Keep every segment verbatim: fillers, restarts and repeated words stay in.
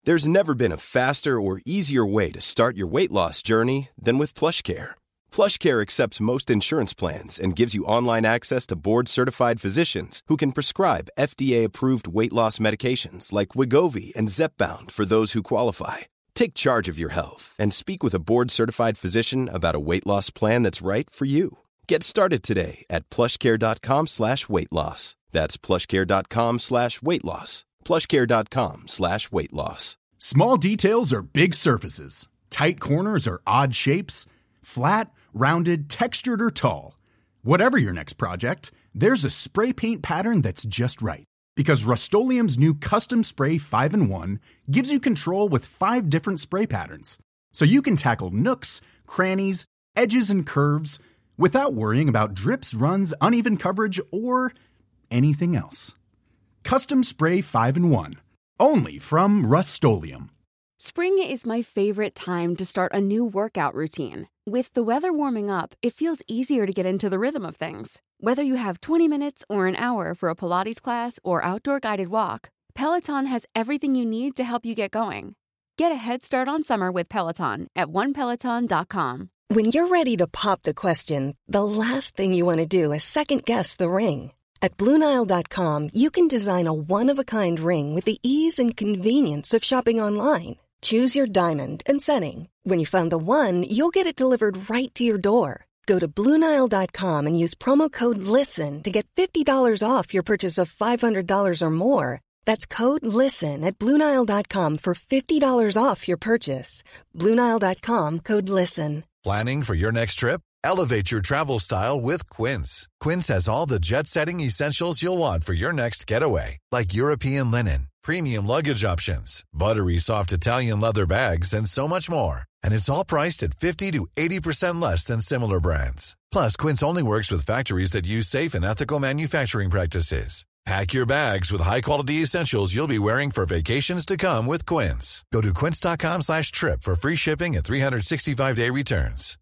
There's never been a faster or easier way to start your weight loss journey than with PlushCare. PlushCare accepts most insurance plans and gives you online access to board-certified physicians who can prescribe F D A-approved weight loss medications like Wegovy and Zepbound for those who qualify. Take charge of your health and speak with a board-certified physician about a weight loss plan that's right for you. Get started today at plushcare.com slash weight loss. That's plushcare.com slash weight loss. plushcare.com slash weight loss. Small details are big surfaces. Tight corners are odd shapes. Flat, rounded, textured, or tall. Whatever your next project, there's a spray paint pattern that's just right. Because Rust-Oleum's new Custom Spray five in one gives you control with five different spray patterns. So you can tackle nooks, crannies, edges, and curves without worrying about drips, runs, uneven coverage, or anything else. Custom Spray five in one. Only from Rust-Oleum. Spring is my favorite time to start a new workout routine. With the weather warming up, it feels easier to get into the rhythm of things. Whether you have twenty minutes or an hour for a Pilates class or outdoor guided walk, Peloton has everything you need to help you get going. Get a head start on summer with Peloton at one peloton dot com. When you're ready to pop the question, the last thing you want to do is second-guess the ring. At Blue Nile dot com, you can design a one-of-a-kind ring with the ease and convenience of shopping online. Choose your diamond and setting. When you find the one, you'll get it delivered right to your door. Go to Blue Nile dot com and use promo code LISTEN to get fifty dollars off your purchase of five hundred dollars or more. That's code LISTEN at Blue Nile dot com for fifty dollars off your purchase. Blue Nile dot com, code LISTEN. Planning for your next trip? Elevate your travel style with Quince. Quince has all the jet-setting essentials you'll want for your next getaway, like European linen, premium luggage options, buttery soft Italian leather bags, and so much more. And it's all priced at fifty to eighty percent less than similar brands. Plus, Quince only works with factories that use safe and ethical manufacturing practices. Pack your bags with high-quality essentials you'll be wearing for vacations to come with Quince. Go to quince.com slash trip for free shipping and three sixty-five day returns.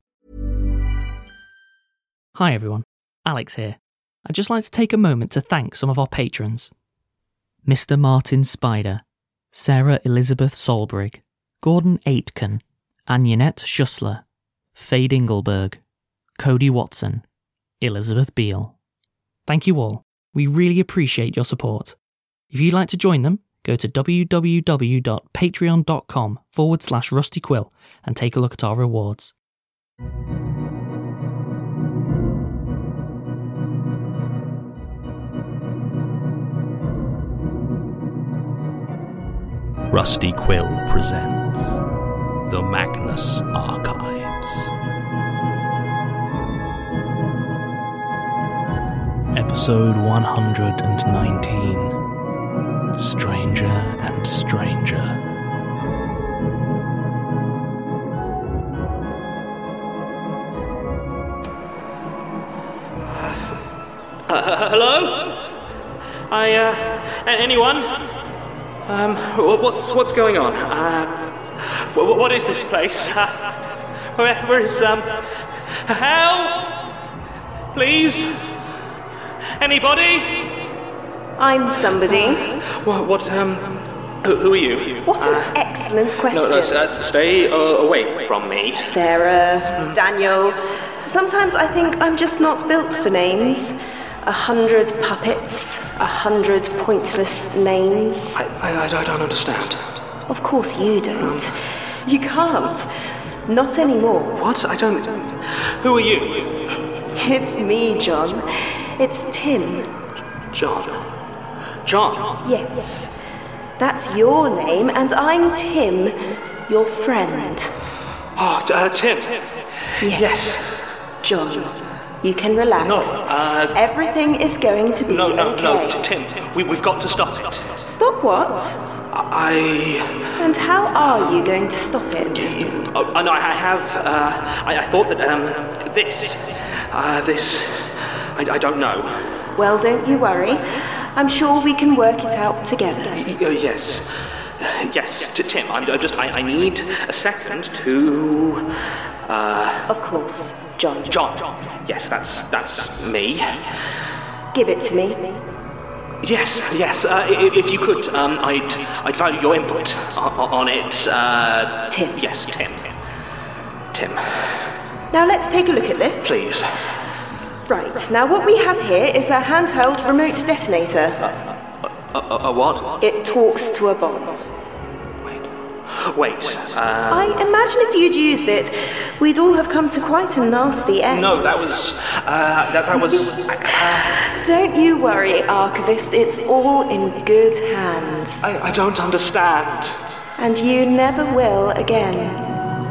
Hi everyone, Alex here. I'd just like to take a moment to thank some of our patrons. Mister Martin Spider, Sarah Elizabeth Solbrig, Gordon Aitken, Anjanette Schussler, Faye Dingleberg, Cody Watson, Elizabeth Beale. Thank you all. We really appreciate your support. If you'd like to join them, go to www.patreon.com forward slash Rusty Quill and take a look at our rewards. Rusty Quill presents The Magnus Archives. Episode one hundred nineteen. Stranger and Stranger. Uh, hello? I, uh, anyone? Um, what's what's going on? Uh, what, what is this place? Uh, where, where is, um, help? Please? Anybody? I'm somebody. What, what um, who, who are you? What an uh, excellent question. No, no, uh, stay uh, away from me. Sarah, Daniel. Sometimes I think I'm just not built for names. A hundred puppets, a hundred pointless names. I, I, I don't understand. Of course you don't. You can't. Not anymore. What? I don't... Who are you? It's me, John. It's Tim. John? John? Yes. That's your name, and I'm Tim, your friend. Oh, uh, Tim. Yes. Yes. John. You can relax. No, uh... Everything is going to be no, no, okay. No, no, Tim, we, we've got to stop it. Stop what? I... And how are you going to stop it? Oh, no, I have, uh... I, I thought that, um... This... Uh, this... I, I don't know. Well, don't you worry. I'm sure we can work it out together. Y- uh, yes. Uh, yes, to Tim, I'm uh, just... I, I need a second to... Uh... Of course. John. John. Yes, that's that's me. Give it to me. Yes, yes. Uh, if, if you could, um, I'd, I'd value your input on, on it. Uh, Tim. Yes, Tim. Tim. Now let's take a look at this. Please. Right, now what we have here is a handheld remote detonator. A, a, a what? It talks to a bomb. Wait, uh... I imagine if you'd used it, we'd all have come to quite a nasty end. No, that was... Uh, that, that was... Uh... Don't you worry, Archivist. It's all in good hands. I, I don't understand. And you never will again.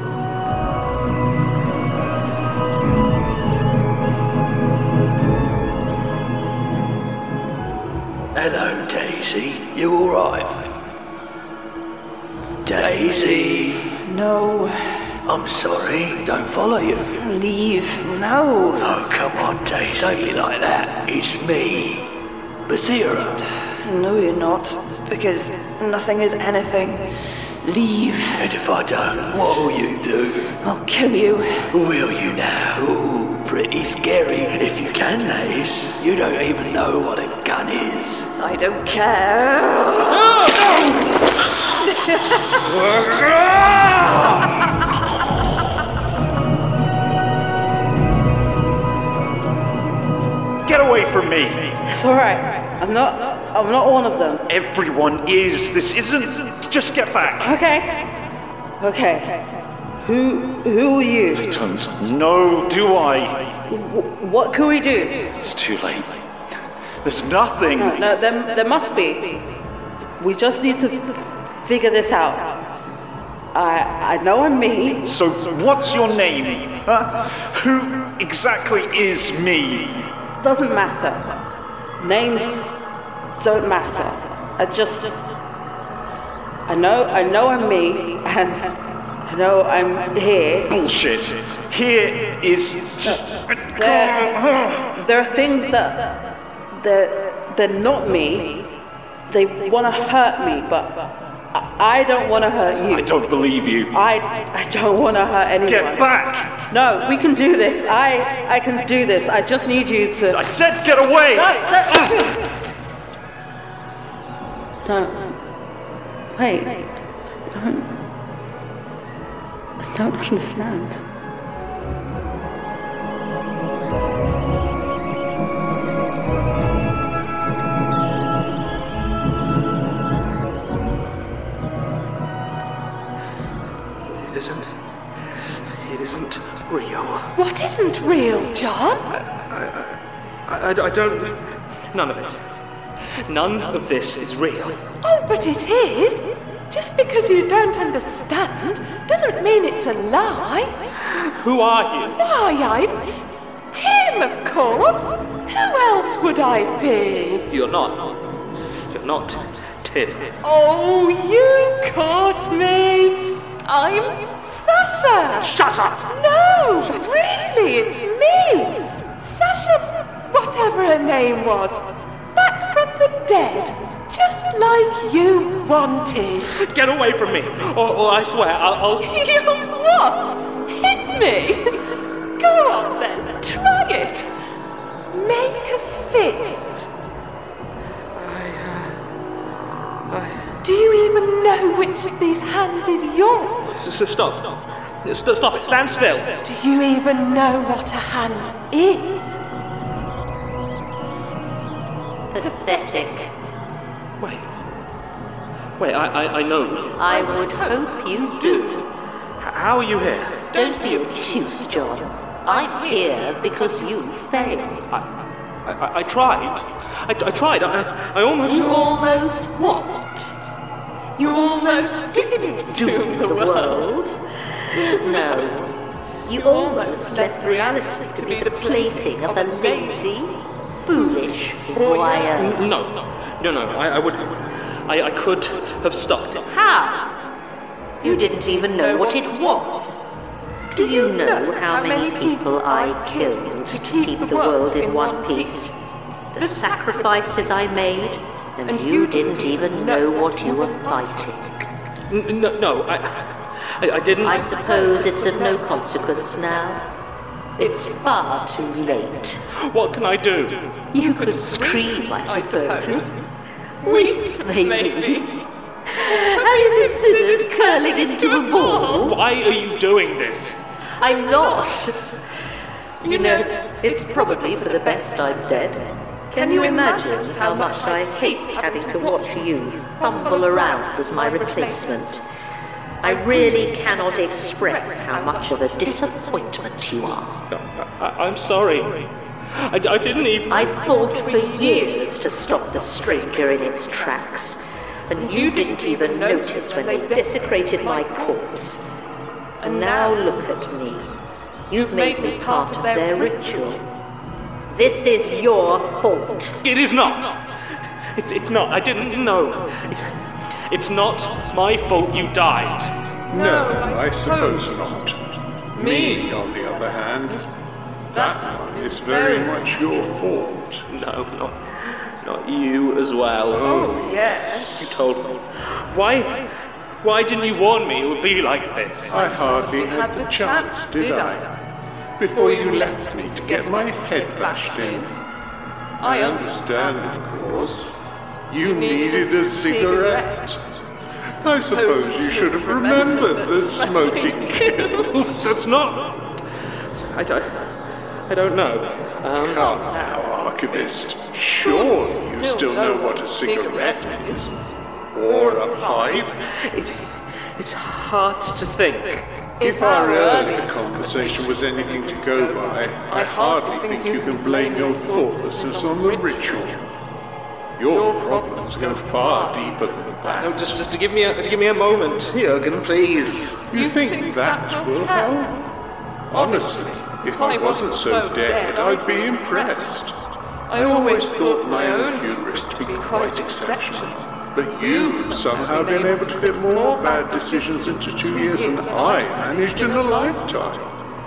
Hello, Daisy. You alright? Daisy? No. I'm sorry. Don't follow you. Leave. No. Oh, come on, Daisy. Don't be like that. It's me. Basira. No, you're not. Because nothing is anything. Leave. And if I don't, what will you do? I'll kill you. Will you now? Ooh, pretty scary. If you can, that is. You don't even know what a gun is. I don't care. Get away from me! It's alright. I'm not... I'm not one of them. Everyone is. This isn't... Just get back. Okay. Okay. Who... Who are you? I don't know, do I? W- what can we do? It's too late. There's nothing. No, no there, there must be. We just need to, to figure this out. I I know I'm me. So what's your name? Huh? Who exactly is me? Doesn't matter. Names don't matter. I just... I know, I know I'm me, and I know I'm here. Bullshit. Here is just... There, there are things that... They're, they're not me. They want to hurt me, but I, I don't want to hurt you. I don't believe you. I, I don't want to hurt anyone. Get back! No, we can do this. I, I can do this. I just need you to... I said get away! No, don't... Wait. I don't... I don't understand. It isn't... It isn't real. What isn't real, John? I, I, I, I don't... None of it. None of this is real. Oh, but it is. Just because you don't understand doesn't mean it's a lie. Who are you? Why, I'm Tim, of course. Who else would I be? You're not. You're not Tim. Oh, you caught me. I'm Sasha. Shut up! No, really, it's me. Sasha, whatever her name was. Back from the dead, just like you wanted. Get away from me, or, or I swear I'll... I'll... You what? Hit me? Go on then, try it. Make a fist. I, uh... I... Do you even know which of these hands is yours? S- s- stop. Stop. Stop it, stand still. Do you even know what a hand is? Pathetic. Wait. Wait, I, I, I know. I would hope you do. H- how are you here? Don't be obtuse, John. I'm here because you failed. I, I, I tried. I, I tried. I, I almost... You almost what? You almost didn't doom the world. No. You almost left reality to be the plaything of a lazy, foolish voyeur. No, no, no, I, I would... I, I could have stopped it. How? You didn't even know what it was. Do you know how many people I killed to keep the world in one piece? The sacrifices I made, and you didn't even know what you were fighting. N- no, no, I, I, I didn't... I suppose it's of no consequence now. It's far too late. What can I do? You could scream, I suppose. Weak, maybe. Have you considered curling into a ball? Why are you doing this? I'm not. You know, it's probably for the best I'm dead. Can you imagine how much I hate having to watch you fumble around as my replacement? I really cannot express how much of a disappointment you are. I, I'm sorry. I, I didn't even... I fought for years to stop the stranger in its tracks, and you didn't even notice when they desecrated my corpse. And now look at me. You've made me part of their ritual. This is your fault. It is not. It, it's not. I didn't know. It, it's not my fault you died. No, I suppose not. Me, on the other hand, that one is very much your fault. No, not, not you as well. Oh, yes. You told me. Why, why didn't you warn me it would be like this? I hardly had the chance, did I? Before you left me to get my head bashed in. I understand, of course. You needed a cigarette. I suppose you should have remembered that smoking kills. That's not... I don't... I don't know. Um... Come now, Archivist. Surely you still know what a cigarette is. Or a pipe. It, it's hard to think. If our earlier conversation was anything to go by, I hardly think you can blame your thoughtlessness on the ritual. Your problems go far deeper than that. No, just, just to give me a, to give me a moment, Jürgen, please. You think that will help? Honestly, if I wasn't so dead, I'd be impressed. I always thought my own hubris to be quite exceptional. But you've somehow been able to fit more bad decisions into two years than I managed in a lifetime.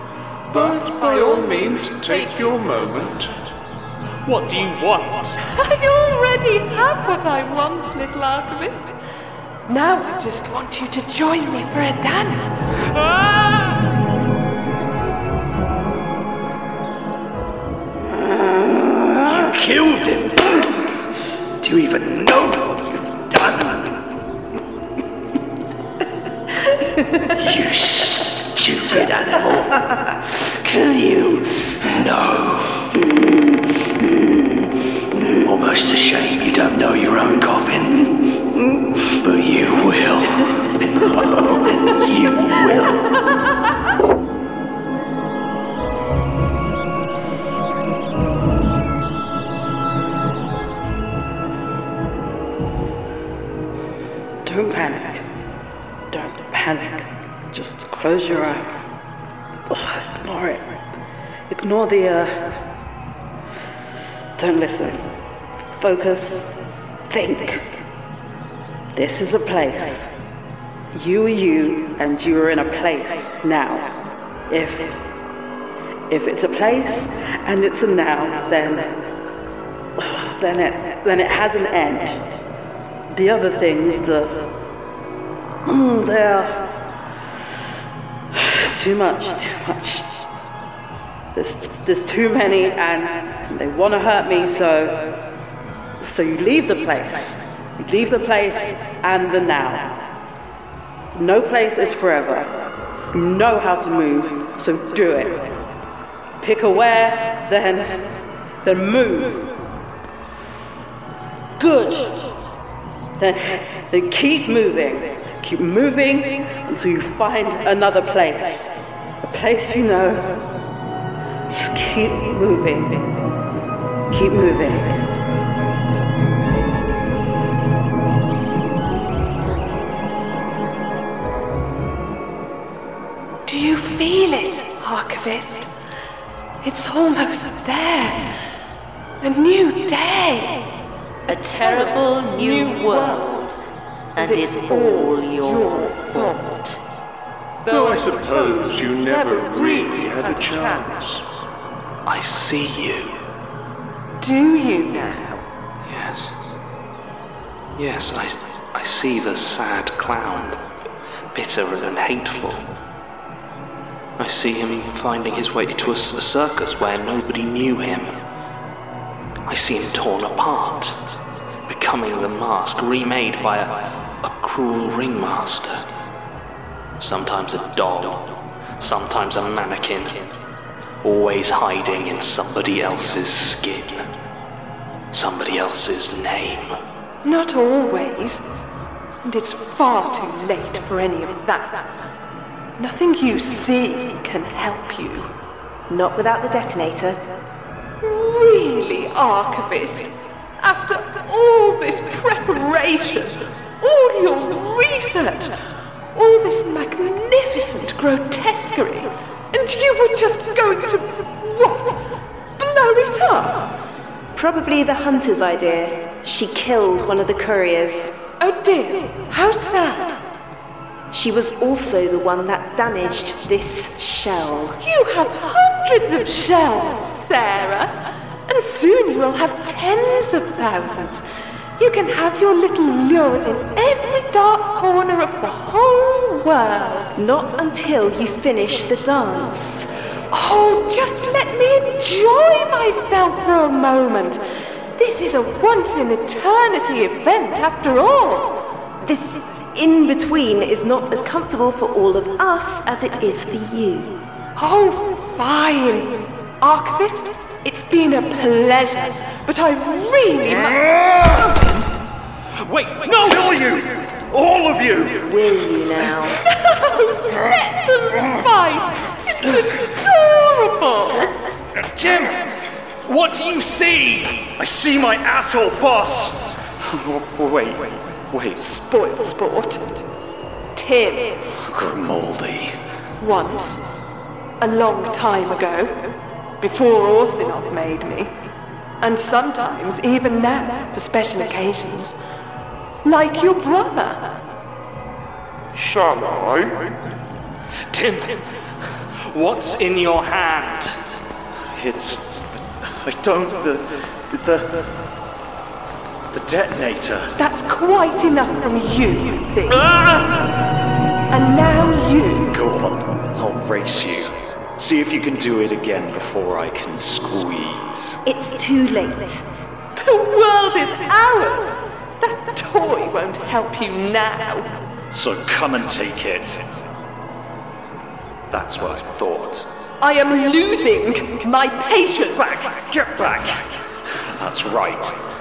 But by all means, take your moment. What do you want? I already have what I want, little Archivist. Now I just want you to join me for a dance. Ah! You killed him! Do you even know what you've done? You stupid animal. Can you? No. Almost a shame you don't know your own coffin. But you will. Oh, you will. Don't panic. Don't panic. Just close your eye. Oh, ignore it. Ignore the, uh... Don't listen. Focus. Think. This is a place. You are you, and you are in a place now. If... If it's a place, and it's a now, then... Then it, then it has an end. The other things, the... Mm, they're... Too much, too much. There's, there's too many, and they want to hurt me, so... So you leave the place. You leave the place and the now. No place is forever. You know how to move, so do it. Pick a where, then... Then move. Good. Then, then keep moving. Keep moving until you find another place. A place you know. Just keep moving. Keep moving. Do you feel it, Archivist? It's almost there. A new day. A terrible new world. And it's all your fault. Though I suppose you never really had a chance. I see you. Do you now? Yes. Yes, I, I see the sad clown, bitter and hateful. I see him finding his way to a, a circus where nobody knew him. I see him torn apart, becoming the mask remade by a, a cruel ringmaster. Sometimes a doll, sometimes a mannequin, always hiding in somebody else's skin, somebody else's name. Not always. And it's far too late for any of that. Nothing you see can help you. Not without the detonator. Really, Archivist? After all this preparation, all your research, all this magnificent grotesquerie, and you were just going to, what, blow it up? Probably the hunter's idea. She killed one of the couriers. Oh dear, how sad. She was also the one that damaged this shell. You have hundreds of shells, Sarah, and soon you will have tens of thousands. You can have your little lures in every dark corner of the whole world. Not until you finish the dance. Oh, just let me enjoy myself for a moment. This is a once-in-eternity event, after all. This in-between is not as comfortable for all of us as it is for you. Oh, fine. Archivist, it's been a pleasure, but I really must... Wait, no! Kill you! All of you! Will you now? No! Let them fight! It's adorable! Tim! What do you see? I see my asshole boss! Wait, wait, wait. Spoiled sport. Tim. Grimaldi. Once, a long time ago, before Orsinov made me, and sometimes even now, for special occasions, like your brother. Shall I? Tim, what's in your hand? It's... I don't... The... The... The detonator. That's quite enough from you, you think. Ah! And now you... Go on, I'll race you. See if you can do it again before I can squeeze. It's too late. The world is ours! That toy won't help you now. So come and take it. That's what I thought. I am losing my patience. Back! Get back! That's right.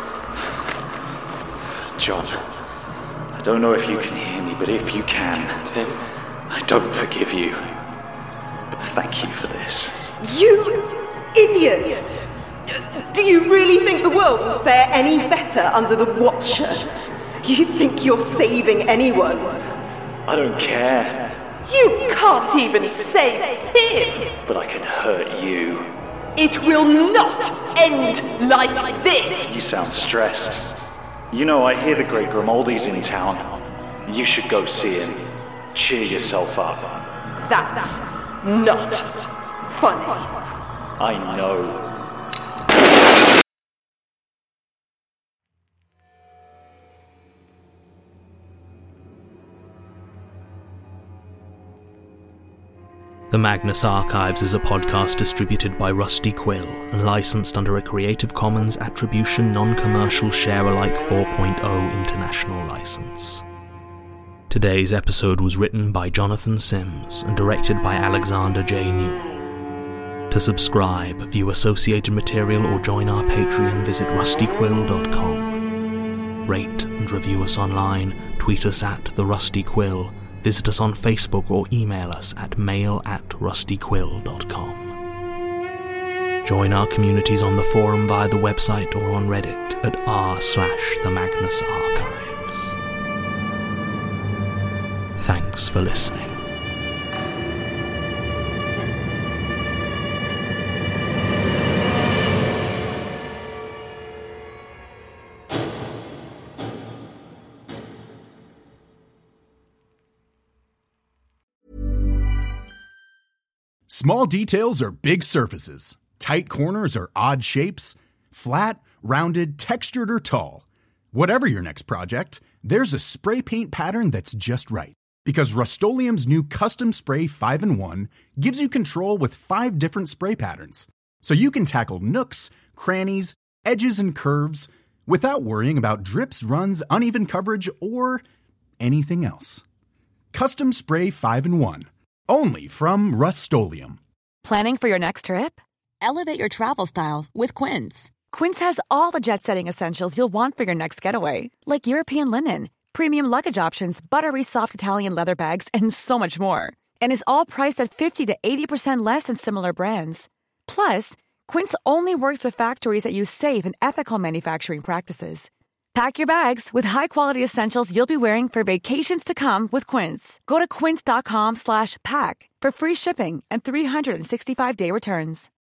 John, I don't know if you can hear me, but if you can, Tim? I don't forgive you. But thank you for this. You idiot! Do you really think the world will fare any better under the Watcher? You think you're saving anyone? I don't care. You can't even save him! But I can hurt you. It will not end like this! You sound stressed. You know, I hear the great Grimaldi's in town. You should go see him. Cheer yourself up. That's not funny. I know. The Magnus Archives is a podcast distributed by Rusty Quill and licensed under a Creative Commons Attribution Non-Commercial Share-alike four point oh International License. Today's episode was written by Jonathan Sims and directed by Alexander J. Newell. To subscribe, view associated material or join our Patreon, visit rusty quill dot com. Rate and review us online, tweet us at The Rusty Quill, visit us on Facebook or email us at mail at rusty quill dot com. Join our communities on the forum via the website or on Reddit at r slash the Magnus Archives. Thanks for listening. Small details are big surfaces. Tight corners are odd shapes. Flat, rounded, textured, or tall. Whatever your next project, there's a spray paint pattern that's just right. Because Rust-Oleum's new Custom Spray five in one gives you control with five different spray patterns. So you can tackle nooks, crannies, edges, and curves without worrying about drips, runs, uneven coverage, or anything else. Custom Spray five in one. Only from Rust-Oleum. Planning for your next trip? Elevate your travel style with Quince. Quince has all the jet-setting essentials you'll want for your next getaway, like European linen, premium luggage options, buttery soft Italian leather bags, and so much more. And is all priced at fifty to eighty percent less than similar brands. Plus, Quince only works with factories that use safe and ethical manufacturing practices. Pack your bags with high-quality essentials you'll be wearing for vacations to come with Quince. Go to quince.com slash pack for free shipping and three sixty-five day returns.